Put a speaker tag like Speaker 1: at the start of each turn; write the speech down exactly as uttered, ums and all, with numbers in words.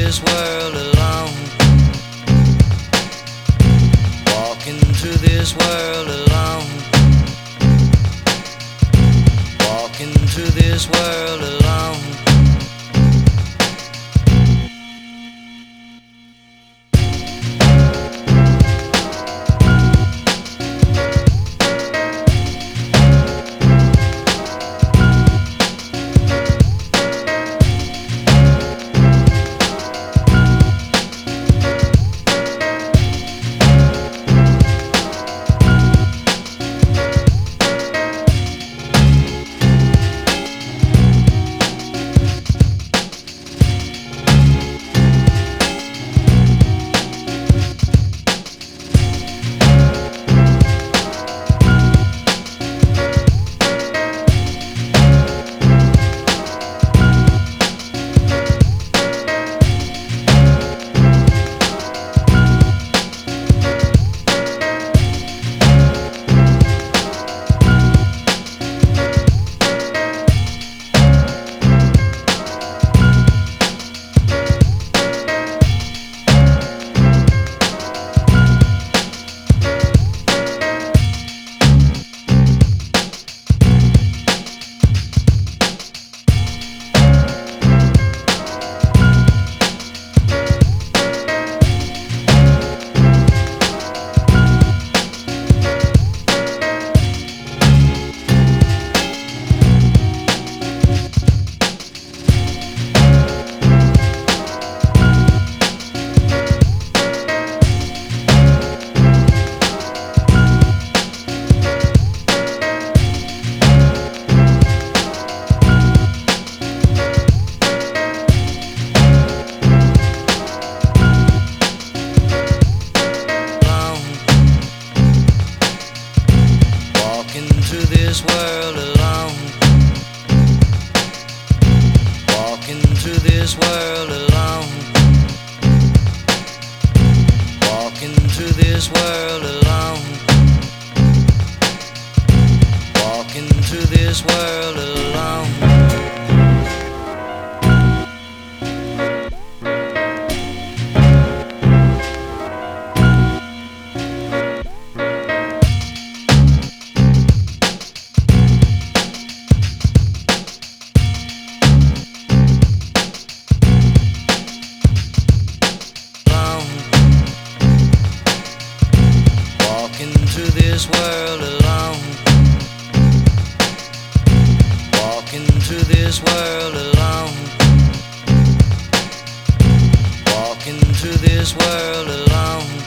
Speaker 1: this world alone. Walking through this world alone. Walking through this world alone. Through this world alone. Walking through this world alone. Walking through this world alone. Walking through this world alone. Through this world alone. Walking through this world alone. Walking through this world alone.